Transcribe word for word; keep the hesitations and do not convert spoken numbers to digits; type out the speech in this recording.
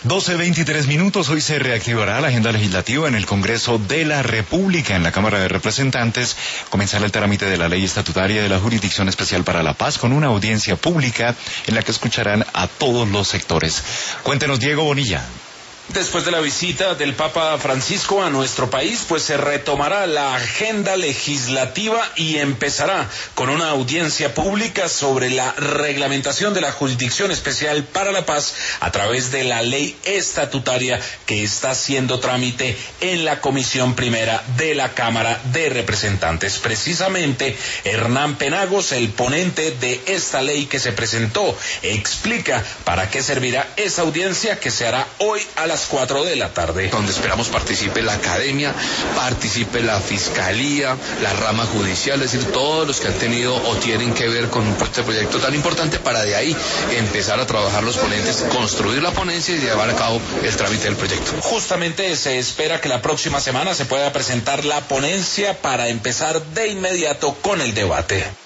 doce veintitrés minutos, hoy se reactivará la agenda legislativa en el Congreso de la República. En la Cámara de Representantes comenzará el trámite de la Ley Estatutaria de la Jurisdicción Especial para la Paz con una audiencia pública en la que escucharán a todos los sectores. Cuéntenos, Diego Bonilla. Después de la visita del Papa Francisco a nuestro país, pues se retomará la agenda legislativa y empezará con una audiencia pública sobre la reglamentación de la Jurisdicción Especial para la Paz a través de la ley estatutaria que está haciendo trámite en la Comisión Primera de la Cámara de Representantes. Precisamente, Hernán Penagos, el ponente de esta ley que se presentó, explica para qué servirá esa audiencia que se hará hoy a las cuatro de la tarde. Donde esperamos participe la academia, participe la fiscalía, la rama judicial, es decir, todos los que han tenido o tienen que ver con este proyecto tan importante para de ahí empezar a trabajar los ponentes, construir la ponencia y llevar a cabo el trámite del proyecto. Justamente se espera que la próxima semana se pueda presentar la ponencia para empezar de inmediato con el debate.